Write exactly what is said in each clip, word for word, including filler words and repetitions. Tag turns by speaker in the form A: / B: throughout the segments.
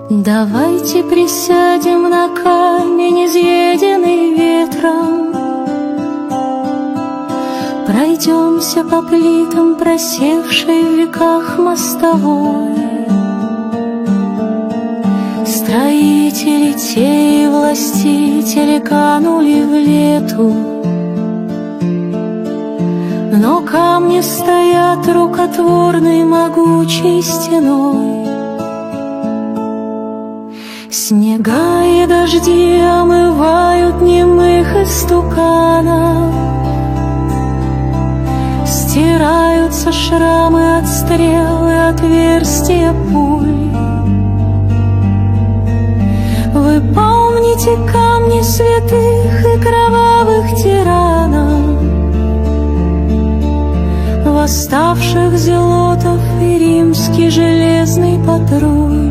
A: Давайте присядем на камень, изъеденный ветром, пройдемся по плитам, просевшей в веках мостовой. Строители те и властители канули в лету, но камни стоят рукотворной могучей стеной. Снега и дожди омывают немых истуканов, стираются шрамы от стрел и отверстия пуль. Вы помните камни святых и кровавых тиранов, восставших зелотов и римский железный патруль.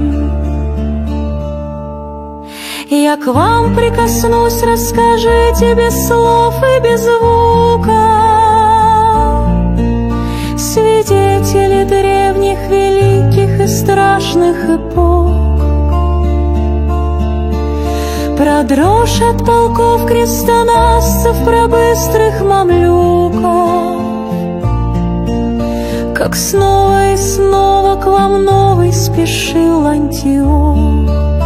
A: Я к вам прикоснусь, расскажите без слов и без звука, свидетели древних, великих и страшных эпох. Про дрожь от полков крестоносцев, про быстрых мамлюков, как снова и снова к вам новый спешил Антиох.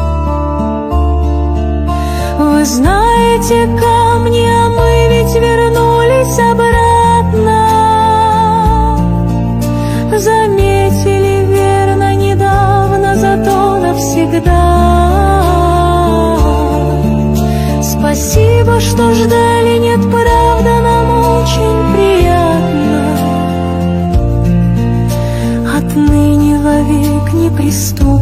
A: Вы знаете камни, а мы ведь вернулись обратно. Заметили верно недавно, зато навсегда. Спасибо, что ждали, нет, правда, нам очень приятно. Отныне вовек неприступно